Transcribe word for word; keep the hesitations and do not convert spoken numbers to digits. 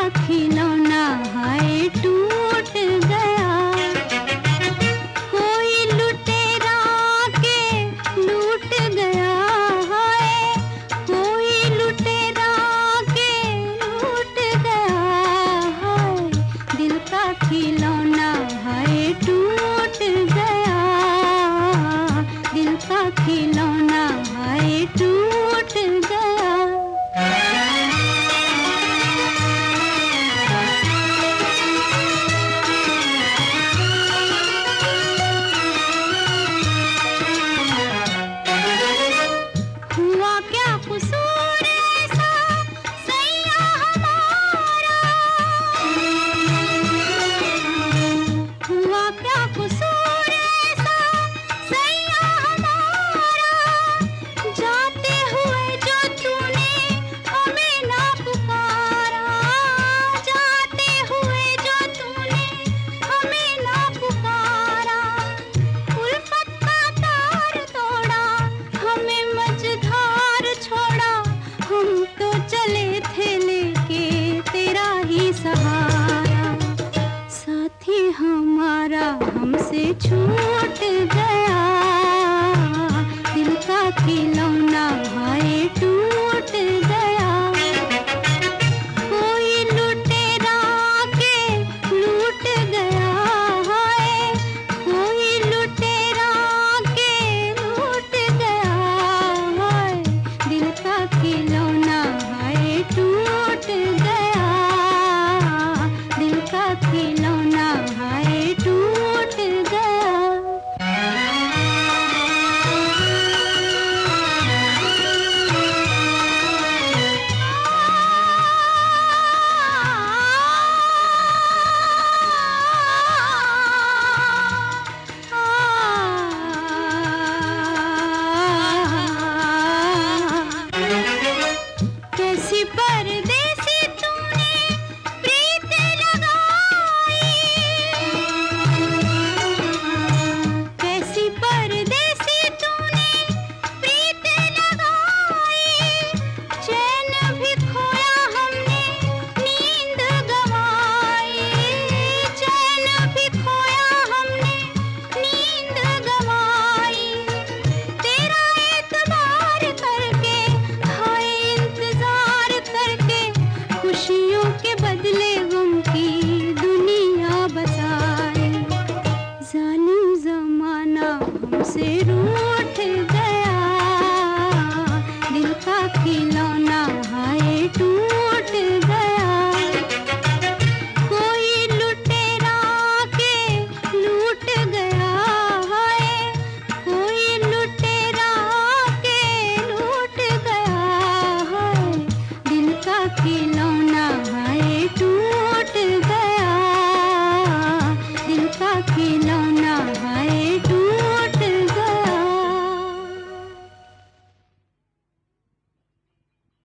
खिलौना हाय टूट गया। कोई लुटेरा के लूट गया हाय, कोई लुटेरा के लूट गया हाय, दिल का खिलौना हाय टूट गया, दिल का खिलौना हाय टूट गया। हुआ क्या कसूर ऐसा सैया हमारा, हुआ क्या कसूर ऐसा सैया हमारा, जाते हुए जो तूने हमें ना पुकारा, जाते हुए जो तूने हमें ना पुकारा, उल्फत का तार तोड़ा हमें मझधार छोड़ा, हम तो चले थे लेके तेरा ही सहारा, साथी हमारा हमसे छूट गया, दिल का खिलौना हाय टूट गया। कोई लुटेरा के लूट गया हाय, कोई लुटेरा के लूट गया हाय, दिल का खिलौना हाय टूट गया, दिल का खिलौना हाय टूट गया। कैसी परदेसी तूने प्रीत लगाई, कैसी परदेसी तूने प्रीत लगाई, चैन भी खोया हमने नींद गंवाई, चैन भी खोया हमने नींद गंवाई, तेरा एतबार करके हाय इंतजार करके, खुशियों के बदले गम की दुनिया बसाई, जालिम जमाना हमसे रूठ गया, दिल का खिलौना हाय टूट